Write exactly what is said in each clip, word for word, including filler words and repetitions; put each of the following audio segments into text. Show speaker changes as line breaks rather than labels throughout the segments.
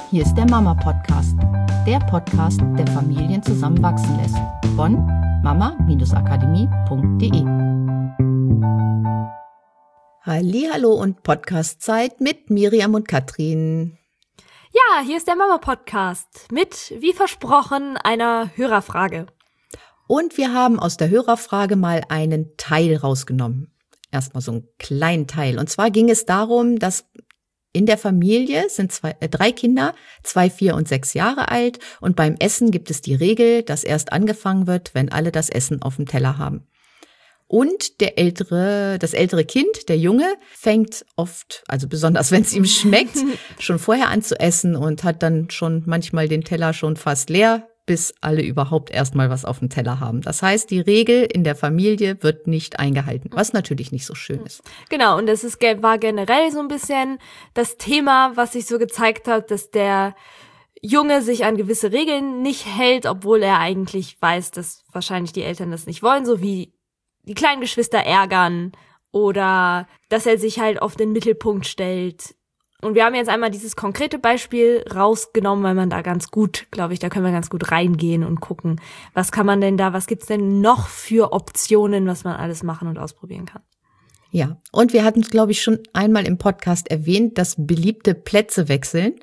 Hier ist der Mama-Podcast, der Podcast, der Familien zusammenwachsen lässt. Von mama akademie punkt de.
Hallihallo und Podcastzeit mit Miriam und Katrin.
Ja, hier ist der Mama-Podcast mit, wie versprochen, einer Hörerfrage.
Und wir haben aus der Hörerfrage mal einen Teil rausgenommen. Erstmal so einen kleinen Teil. Und zwar ging es darum, dass in der Familie sind zwei, äh, drei Kinder, zwei, vier und sechs Jahre alt. Und beim Essen gibt es die Regel, dass erst angefangen wird, wenn alle das Essen auf dem Teller haben. Und der ältere, das ältere Kind, der Junge, fängt oft, also besonders wenn es ihm schmeckt, schon vorher an zu essen und hat dann schon manchmal den Teller schon fast leer, bis alle überhaupt erstmal was auf dem Teller haben. Das heißt, die Regel in der Familie wird nicht eingehalten, was natürlich nicht so schön ist.
Genau, und das ist, war generell so ein bisschen das Thema, was sich so gezeigt hat, dass der Junge sich an gewisse Regeln nicht hält, obwohl er eigentlich weiß, dass wahrscheinlich die Eltern das nicht wollen, so wie die kleinen Geschwister ärgern oder dass er sich halt auf den Mittelpunkt stellt. Und wir haben jetzt einmal dieses konkrete Beispiel rausgenommen, weil man da ganz gut, glaube ich, da können wir ganz gut reingehen und gucken, was kann man denn da, was gibt's denn noch für Optionen, was man alles machen und ausprobieren kann.
Ja, und wir hatten es, glaube ich, schon einmal im Podcast erwähnt, das beliebte Plätze wechseln.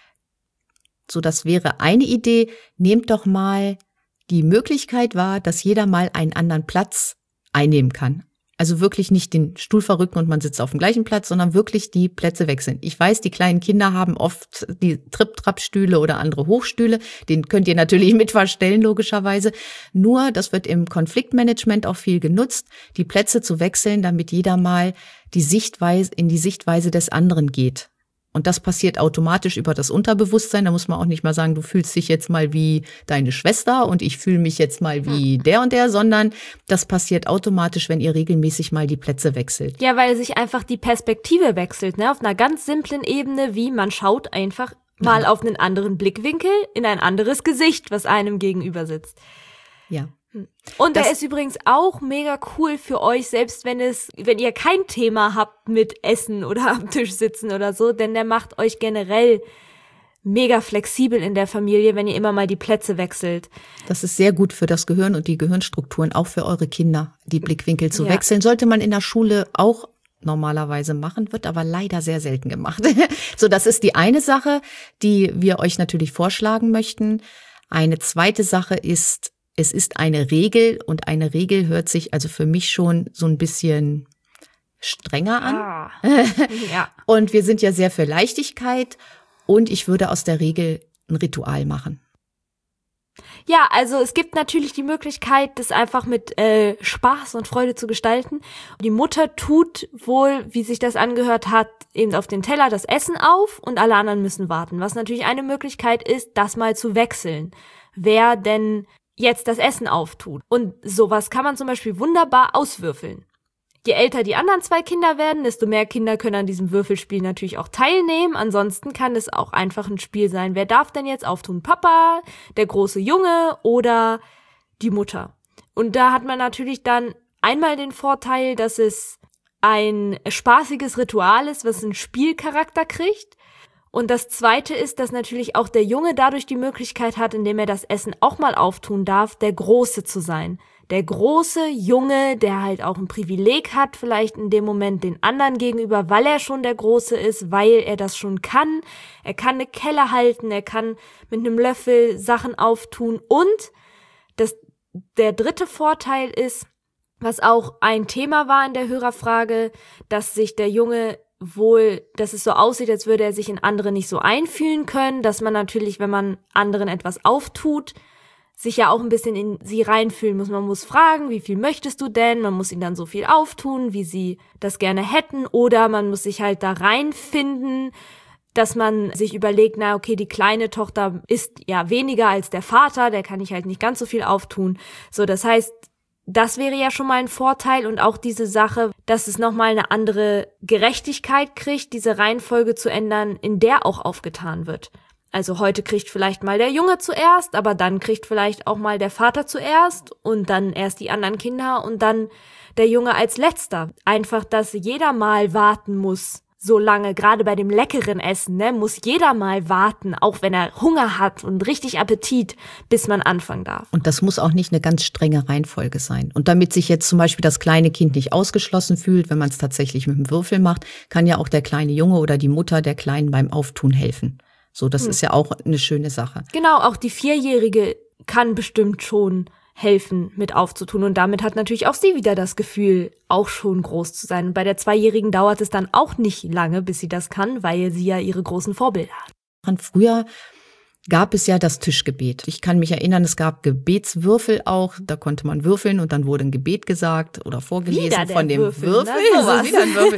So, das wäre eine Idee. Nehmt doch mal die Möglichkeit wahr, dass jeder mal einen anderen Platz einnehmen kann. Also wirklich nicht den Stuhl verrücken und man sitzt auf dem gleichen Platz, sondern wirklich die Plätze wechseln. Ich weiß, die kleinen Kinder haben oft die Trip-Trap-Stühle oder andere Hochstühle. Den könnt ihr natürlich mit verstellen, logischerweise. Nur, das wird im Konfliktmanagement auch viel genutzt, die Plätze zu wechseln, damit jeder mal die Sichtweise, in die Sichtweise des anderen geht. Und das passiert automatisch über das Unterbewusstsein. Da muss man auch nicht mal sagen, du fühlst dich jetzt mal wie deine Schwester und ich fühle mich jetzt mal wie der und der, sondern das passiert automatisch, wenn ihr regelmäßig mal die Plätze wechselt.
Ja, weil sich einfach die Perspektive wechselt, ne? Auf einer ganz simplen Ebene, wie man schaut einfach mal ja. auf einen anderen Blickwinkel in ein anderes Gesicht, was einem gegenüber sitzt.
Ja.
Und der ist übrigens auch mega cool für euch, selbst wenn es, wenn ihr kein Thema habt mit Essen oder am Tisch sitzen oder so, denn der macht euch generell mega flexibel in der Familie, wenn ihr immer mal die Plätze wechselt.
Das ist sehr gut für das Gehirn und die Gehirnstrukturen, auch für eure Kinder, die Blickwinkel zu
ja.
wechseln. Sollte man in der Schule auch normalerweise machen, wird aber leider sehr selten gemacht. So, das ist die eine Sache, die wir euch natürlich vorschlagen möchten. Eine zweite Sache ist, es ist eine Regel und eine Regel hört sich also für mich schon so ein bisschen strenger an.
Ah, ja.
Und wir sind ja sehr für Leichtigkeit und ich würde aus der Regel ein Ritual machen.
Ja, also es gibt natürlich die Möglichkeit, das einfach mit äh, Spaß und Freude zu gestalten. Die Mutter tut wohl, wie sich das angehört hat, eben auf den Teller das Essen auf und alle anderen müssen warten. Was natürlich eine Möglichkeit ist, das mal zu wechseln. Wer denn jetzt das Essen auftut. Und sowas kann man zum Beispiel wunderbar auswürfeln. Je älter die anderen zwei Kinder werden, desto mehr Kinder können an diesem Würfelspiel natürlich auch teilnehmen. Ansonsten kann es auch einfach ein Spiel sein. Wer darf denn jetzt auftun? Papa, der große Junge oder die Mutter? Und da hat man natürlich dann einmal den Vorteil, dass es ein spaßiges Ritual ist, was einen Spielcharakter kriegt. Und das Zweite ist, dass natürlich auch der Junge dadurch die Möglichkeit hat, indem er das Essen auch mal auftun darf, der Große zu sein. Der große Junge, der halt auch ein Privileg hat, vielleicht in dem Moment den anderen gegenüber, weil er schon der Große ist, weil er das schon kann. Er kann eine Kelle halten, er kann mit einem Löffel Sachen auftun. Und das, der dritte Vorteil ist, was auch ein Thema war in der Hörerfrage, dass sich der Junge wohl, dass es so aussieht, als würde er sich in andere nicht so einfühlen können, dass man natürlich, wenn man anderen etwas auftut, sich ja auch ein bisschen in sie reinfühlen muss. Man muss fragen, wie viel möchtest du denn? Man muss ihnen dann so viel auftun, wie sie das gerne hätten. Oder man muss sich halt da reinfinden, dass man sich überlegt, na okay, die kleine Tochter ist ja weniger als der Vater, der kann ich halt nicht ganz so viel auftun. So, das heißt, das wäre ja schon mal ein Vorteil und auch diese Sache, dass es nochmal eine andere Gerechtigkeit kriegt, diese Reihenfolge zu ändern, in der auch aufgetan wird. Also heute kriegt vielleicht mal der Junge zuerst, aber dann kriegt vielleicht auch mal der Vater zuerst und dann erst die anderen Kinder und dann der Junge als letzter. Einfach, dass jeder mal warten muss, so lange, gerade bei dem leckeren Essen, ne, muss jeder mal warten, auch wenn er Hunger hat und richtig Appetit, bis man anfangen darf.
Und das muss auch nicht eine ganz strenge Reihenfolge sein. Und damit sich jetzt zum Beispiel das kleine Kind nicht ausgeschlossen fühlt, wenn man es tatsächlich mit dem Würfel macht, kann ja auch der kleine Junge oder die Mutter der Kleinen beim Auftun helfen. So, das hm. ist ja auch eine schöne Sache.
Genau, auch die Vierjährige kann bestimmt schon helfen, mit aufzutun. Und damit hat natürlich auch sie wieder das Gefühl, auch schon groß zu sein. Und bei der Zweijährigen dauert es dann auch nicht lange, bis sie das kann, weil sie ja ihre großen Vorbilder hat.
Und früher gab es ja das Tischgebet. Ich kann mich erinnern, es gab Gebetswürfel auch. Da konnte man würfeln und dann wurde ein Gebet gesagt oder vorgelesen von dem Würfel. Würfel.
Na,
so wieder ein Würfel.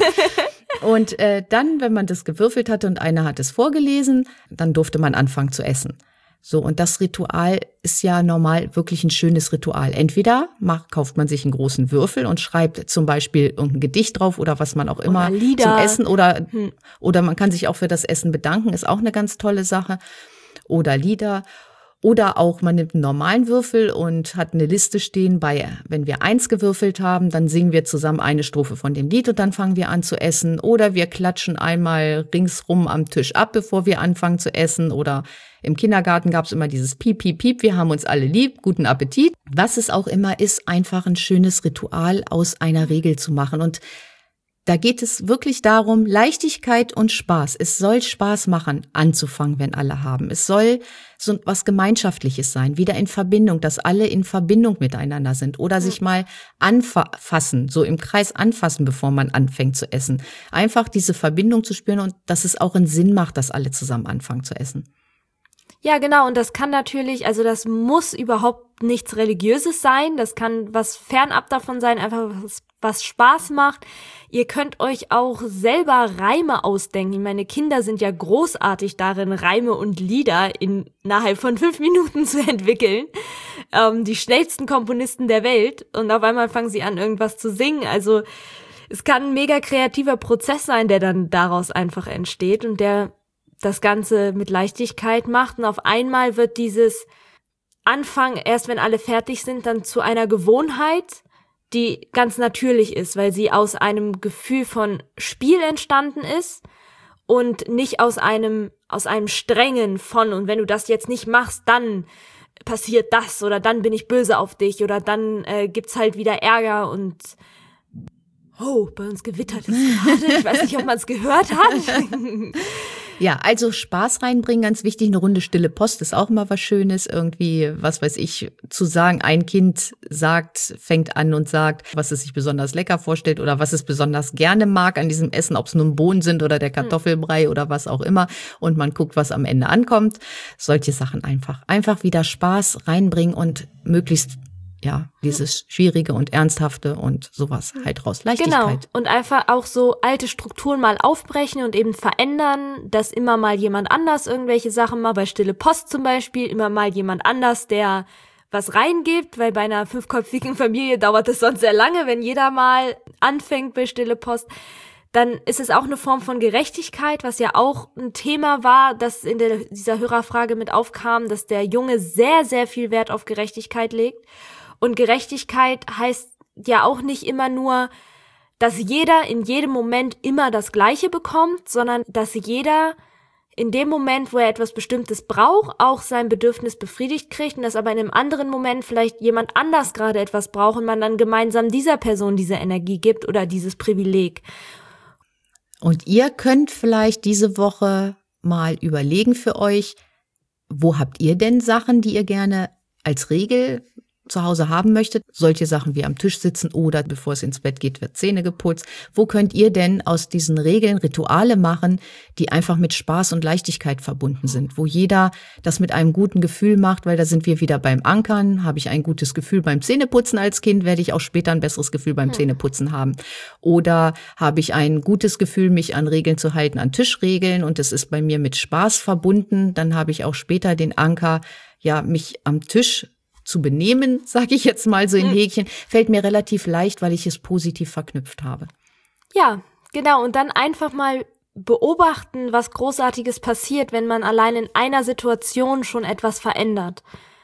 Und äh, dann, wenn man das gewürfelt hatte und einer hat es vorgelesen, dann durfte man anfangen zu essen. So, und das Ritual ist ja normal wirklich ein schönes Ritual. Entweder macht, kauft man sich einen großen Würfel und schreibt zum Beispiel irgendein Gedicht drauf oder was man auch immer zum Essen oder, hm. oder man kann sich auch für das Essen bedanken, ist auch eine ganz tolle Sache. Oder Lieder. Oder auch, man nimmt einen normalen Würfel und hat eine Liste stehen bei, wenn wir eins gewürfelt haben, dann singen wir zusammen eine Strophe von dem Lied und dann fangen wir an zu essen. Oder wir klatschen einmal ringsrum am Tisch ab, bevor wir anfangen zu essen. Oder im Kindergarten gab es immer dieses Piep, Piep, Piep, wir haben uns alle lieb, guten Appetit. Was es auch immer ist, einfach ein schönes Ritual aus einer Regel zu machen. Und da geht es wirklich darum, Leichtigkeit und Spaß. Es soll Spaß machen, anzufangen, wenn alle haben. Es soll so was Gemeinschaftliches sein, wieder in Verbindung, dass alle in Verbindung miteinander sind oder sich mal anfassen, so im Kreis anfassen, bevor man anfängt zu essen. Einfach diese Verbindung zu spüren und dass es auch einen Sinn macht, dass alle zusammen anfangen zu essen.
Ja, genau. Und das kann natürlich, also das muss überhaupt nichts Religiöses sein. Das kann was fernab davon sein, einfach was, was Spaß macht. Ihr könnt euch auch selber Reime ausdenken. Meine Kinder sind ja großartig darin, Reime und Lieder innerhalb von fünf Minuten zu entwickeln. Ähm, die schnellsten Komponisten der Welt. Und auf einmal fangen sie an, irgendwas zu singen. Also es kann ein mega kreativer Prozess sein, der dann daraus einfach entsteht und der das Ganze mit Leichtigkeit macht. Und auf einmal wird dieses Anfang, erst wenn alle fertig sind, dann zu einer Gewohnheit, die ganz natürlich ist, weil sie aus einem Gefühl von Spiel entstanden ist und nicht aus einem, aus einem strengen von, und wenn du das jetzt nicht machst, dann passiert das oder dann bin ich böse auf dich oder dann äh, gibt's halt wieder Ärger und oh, bei uns gewittert es gerade. Ich weiß nicht, ob man es gehört hat.
Ja, also Spaß reinbringen, ganz wichtig. Eine Runde stille Post ist auch mal was Schönes. Irgendwie, was weiß ich, zu sagen, ein Kind sagt, fängt an und sagt, was es sich besonders lecker vorstellt oder was es besonders gerne mag an diesem Essen, ob es nun Bohnen sind oder der Kartoffelbrei hm. oder was auch immer. Und man guckt, was am Ende ankommt. Solche Sachen einfach. Einfach wieder Spaß reinbringen und möglichst ja, dieses Schwierige und Ernsthafte und sowas halt raus. Leichtigkeit.
Genau. Und einfach auch so alte Strukturen mal aufbrechen und eben verändern, dass immer mal jemand anders irgendwelche Sachen macht, bei Stille Post zum Beispiel, immer mal jemand anders, der was reingibt, weil bei einer fünfköpfigen Familie dauert es sonst sehr lange, wenn jeder mal anfängt bei Stille Post. Dann ist es auch eine Form von Gerechtigkeit, was ja auch ein Thema war, das in der, dieser Hörerfrage mit aufkam, dass der Junge sehr, sehr viel Wert auf Gerechtigkeit legt. Und Gerechtigkeit heißt ja auch nicht immer nur, dass jeder in jedem Moment immer das Gleiche bekommt, sondern dass jeder in dem Moment, wo er etwas Bestimmtes braucht, auch sein Bedürfnis befriedigt kriegt und dass aber in einem anderen Moment vielleicht jemand anders gerade etwas braucht und man dann gemeinsam dieser Person diese Energie gibt oder dieses Privileg.
Und ihr könnt vielleicht diese Woche mal überlegen für euch, wo habt ihr denn Sachen, die ihr gerne als Regel zu Hause haben möchtet, solche Sachen wie am Tisch sitzen oder bevor es ins Bett geht, wird Zähne geputzt. Wo könnt ihr denn aus diesen Regeln Rituale machen, die einfach mit Spaß und Leichtigkeit verbunden sind, wo jeder das mit einem guten Gefühl macht, weil da sind wir wieder beim Ankern. Habe ich ein gutes Gefühl beim Zähneputzen als Kind, werde ich auch später ein besseres Gefühl beim Zähneputzen haben. Oder habe ich ein gutes Gefühl, mich an Regeln zu halten, an Tischregeln und es ist bei mir mit Spaß verbunden, dann habe ich auch später den Anker, ja, mich am Tisch zu benehmen, sage ich jetzt mal so in Häkchen, fällt mir relativ leicht, weil ich es positiv verknüpft habe.
Ja, genau. Und dann einfach mal beobachten, was Großartiges passiert, wenn man allein in einer Situation schon etwas verändert.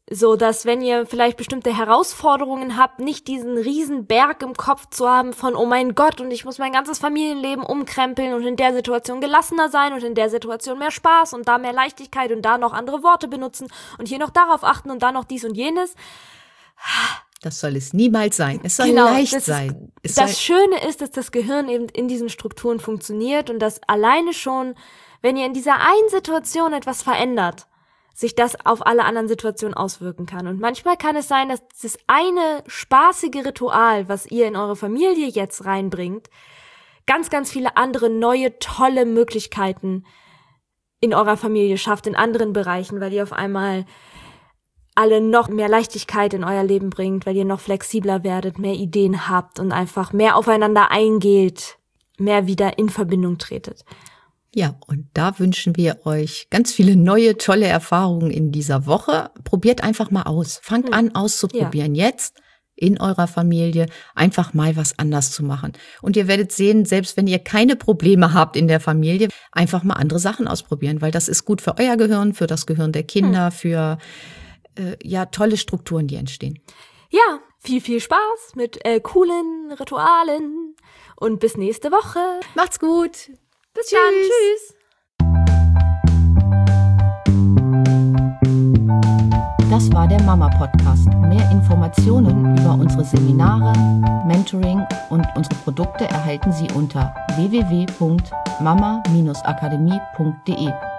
So, dass wenn ihr vielleicht bestimmte Herausforderungen habt, nicht diesen riesen Berg im Kopf zu haben von, oh mein Gott, und ich muss mein ganzes Familienleben umkrempeln und in der Situation gelassener sein und in der Situation mehr Spaß und da mehr Leichtigkeit und da noch andere Worte benutzen und hier noch darauf achten und da noch dies und jenes.
Das soll es niemals sein. Es soll
genau,
leicht
das
sein.
Ist,
Es
das
soll,
Schöne ist, dass das Gehirn eben in diesen Strukturen funktioniert und dass alleine schon, wenn ihr in dieser einen Situation etwas verändert, sich das auf alle anderen Situationen auswirken kann. Und manchmal kann es sein, dass das eine spaßige Ritual, was ihr in eure Familie jetzt reinbringt, ganz, ganz viele andere neue, tolle Möglichkeiten in eurer Familie schafft, in anderen Bereichen, weil ihr auf einmal alle noch mehr Leichtigkeit in euer Leben bringt, weil ihr noch flexibler werdet, mehr Ideen habt und einfach mehr aufeinander eingeht, mehr wieder in Verbindung tretet.
ja, und da wünschen wir euch ganz viele neue, tolle Erfahrungen in dieser Woche. Probiert einfach mal aus. Fangt
Hm.
an auszuprobieren. Jetzt in eurer Familie einfach mal was anders zu machen. Und ihr werdet sehen, selbst wenn ihr keine Probleme habt in der Familie, einfach mal andere Sachen ausprobieren, weil das ist gut für euer Gehirn, für das Gehirn der Kinder, für äh, ja tolle Strukturen, die entstehen.
Ja, viel, viel Spaß mit äh, coolen Ritualen und bis nächste Woche.
Macht's gut.
Bis dann. Tschüss.
Das war der Mama-Podcast. Mehr Informationen über unsere Seminare, Mentoring und unsere Produkte erhalten Sie unter w w w punkt mama Bindestrich akademie punkt de.